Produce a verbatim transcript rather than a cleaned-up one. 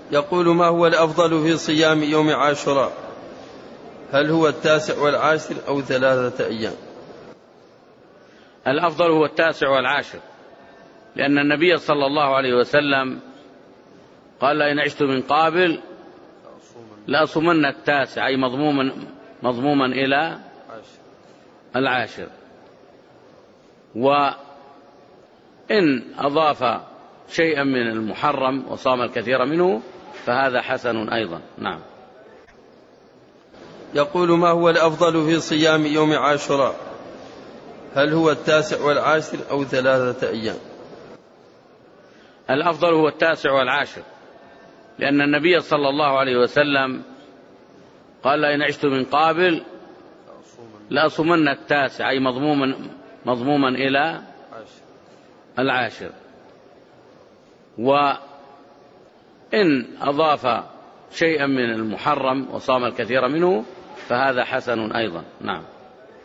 يقول: ما هو الأفضل في صيام يوم عاشوراء؟ هل هو التاسع والعاشر أو ثلاثة أيام؟ الأفضل هو التاسع والعاشر، لأن النبي صلى الله عليه وسلم قال: لئن عشت من قابل لأصومن التاسع، أي مضموما, مضموما إلى العاشر. وإن أضاف شيئا من المحرم وصام الكثير منه فهذا حسن أيضا. نعم. يقول: ما هو الأفضل في صيام يوم عاشوراء؟ هل هو التاسع والعاشر أو ثلاثة أيام؟ الأفضل هو التاسع والعاشر، لأن النبي صلى الله عليه وسلم قال: لئن عشت من قابل لأصومن التاسع، أي مضموما, مضموما إلى العاشر. وإن أضاف شيئا من المحرم وصام الكثير منه فهذا حسن أيضا. نعم.